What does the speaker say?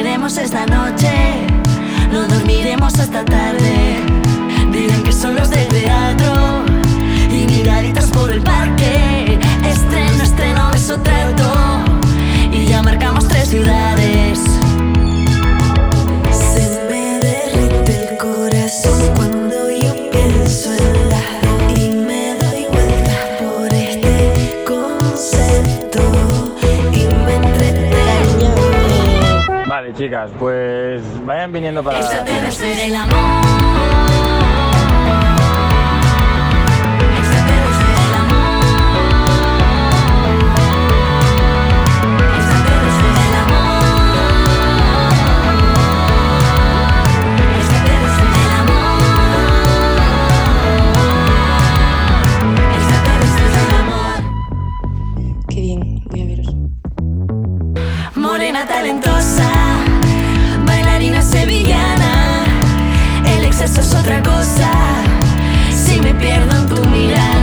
beberemos esta noche, no dormiremos hasta tarde. Dirán que son los del teatro y miraditas por el parque. Estreno, estreno, beso, trato y ya marcamos 3 ciudades. Se me derrite el corazón cuando yo pienso en la y me doy vueltas por este concepto y me entretengo. Vale, chicas, pues vayan viniendo para... Extraterrestre el amor. Qué bien, voy a veros. Morena talentosa, bailarina sevillana, el exceso es otra cosa, si me pierdo en tu mirada.